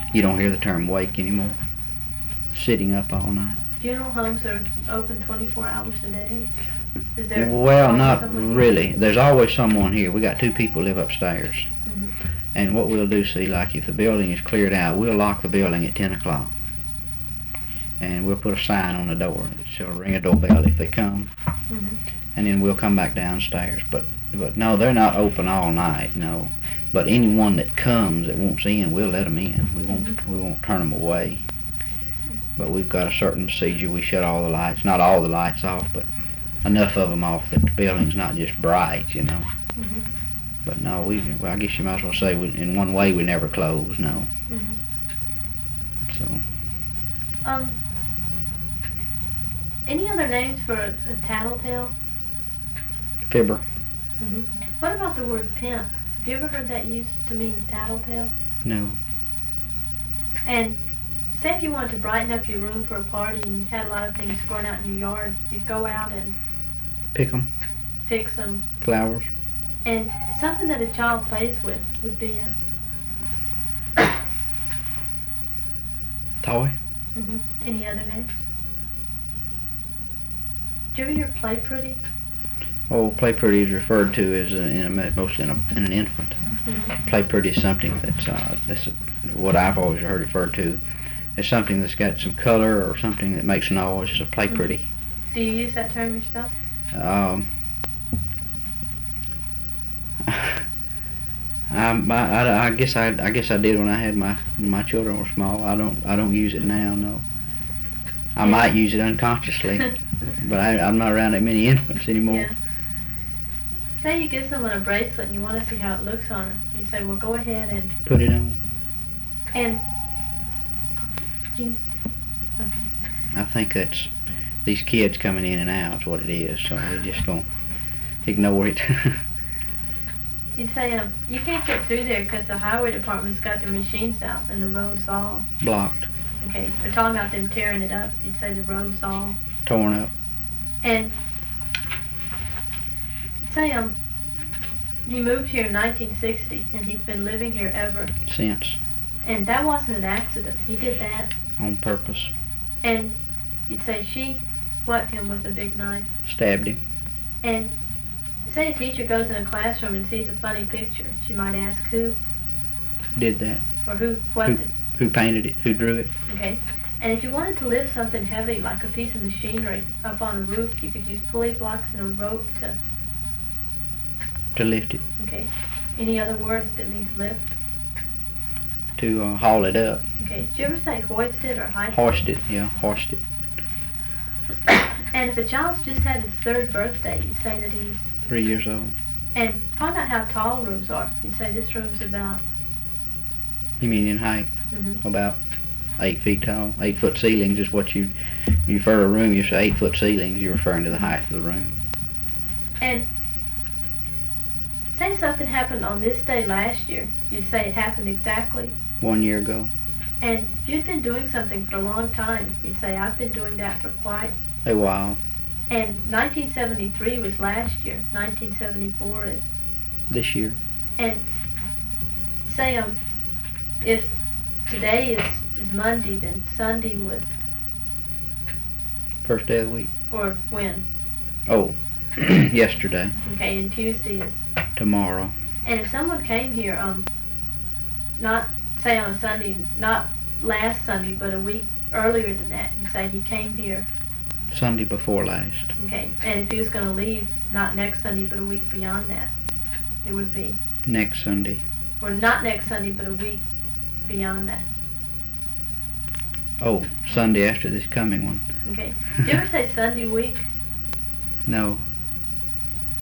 You don't hear the term wake anymore. Sitting up all night. Funeral homes are open 24 hours a day? Is there Well, always not someone really. There's always someone here. We got 2 people live upstairs. Mhm. And what we'll do, see, like if the building is cleared out, we'll lock the building at 10 o'clock. And we'll put a sign on the door. It'll ring a doorbell if they come. Mhm. And then we'll come back downstairs. But no, they're not open all night, no. But anyone that comes that wants in, we'll let them in. We won't turn them away. But we've got a certain procedure. We shut all the lights, not all the lights off, but enough of them off that the building's not just bright, you know. Mhm. But no, I guess you might as well say, in one way, we never close, no. Mhm. So, Any other names for a tattletale? fibber, Mhm. What about the word pimp? Have you ever heard that used to mean tattletale? no. And say if you wanted to brighten up your room for a party and you had a lot of things growing out in your yard, you'd go out and Pick 'em, pick some. flowers. And something that a child plays with would be a... Toy? Any other names? Did you ever hear play pretty? Oh, play pretty is referred to as mostly in an infant. Play pretty is something that's what I've always heard referred to as something that's got some color or something that makes noise. It's a play pretty. Do you use that term yourself? I guess I did when I had my children were small. I don't use it now. No. I might use it unconsciously, but I'm not around that many infants anymore. Yeah. Say you give someone a bracelet and you want to see how it looks on her. You say, well, go ahead and Put it on. okay. I think that's these kids coming in and out is what it is. So we're just gonna ignore it. You'd say, you can't get through there because the highway department's got their machines out and the road's all... Blocked. Okay, they're talking about them tearing it up. You'd say the road's all... Torn up. And say, he moved here in 1960 and he's been living here ever. Since. And that wasn't an accident. He did that. On purpose. And you'd say she whacked him with a big knife. Stabbed him. And say a teacher goes in a classroom and sees a funny picture. She might ask who Did that. or what did. Who painted it? Who drew it? Okay. And if you wanted to lift something heavy, like a piece of machinery, up on a roof, you could use pulley blocks and a rope to lift it. Okay. Any other word that means lift? To haul it up. Okay. Did you ever say hoist it or hoist it? Hoist it, yeah, hoist it. And if a child's just had his 3rd birthday, you'd say that he's... 3 years old. And find out how tall rooms are. You'd say this room's about... You mean in height? About 8 feet tall. 8-foot ceilings is what you refer to a room. You say 8-foot ceilings, you're referring to the height of the room. And say something happened on this day last year. You'd say it happened exactly. 1 year ago. And if you'd been doing something for a long time, you'd say, I've been doing that for quite a while. And 1973 was last year. 1974 is this year. And say if today is Monday, then Sunday was first day of the week. Or when? Oh, yesterday. Okay, and Tuesday is tomorrow. And if someone came here not say on a Sunday, not last Sunday, but a week earlier than that, you say he came here Sunday before last. Okay, and if he was going to leave, not next Sunday, but a week beyond that, it would be? Next Sunday. Or not next Sunday, but a week beyond that. Oh, Sunday after this coming one. Okay. Did you ever say Sunday week? No.